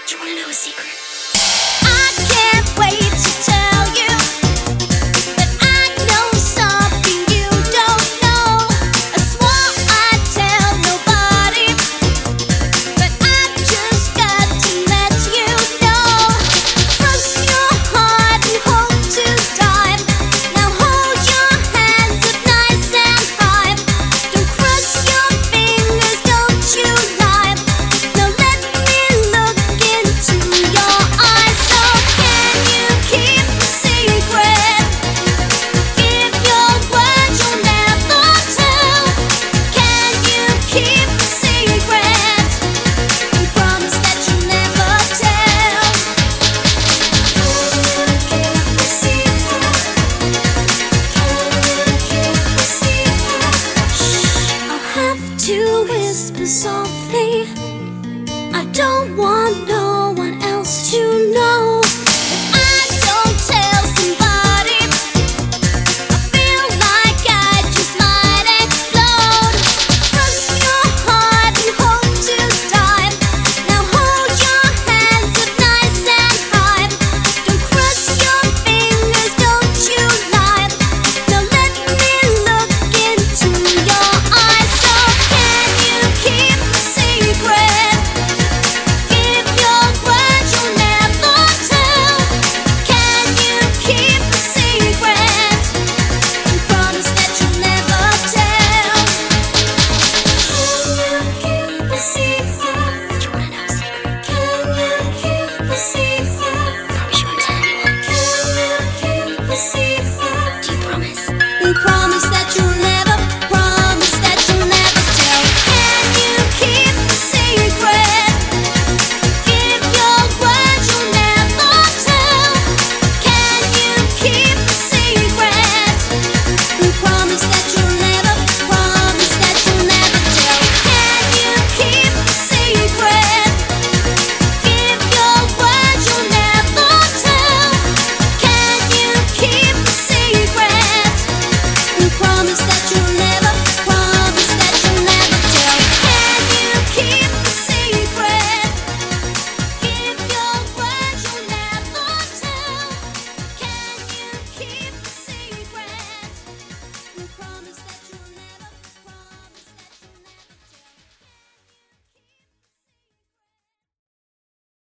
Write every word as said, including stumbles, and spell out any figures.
Do you wanna know a secret? I can't wait to tell you that I know something you don't know. I swore I'd tell nobody, but I've just got to let you know. Cross your heart and hope to die. Now hold your hands up nice and high. Don't cross your fingers, don't you lie. Now let me look into your eyes. So can you keep a secret? Give your word you'll never tell. Can you keep a secret? And promise that you'll never tell. Can you keep a secret? Can you keep a secret? Shh, I'll have to whisper softly. I don't want no one else to know.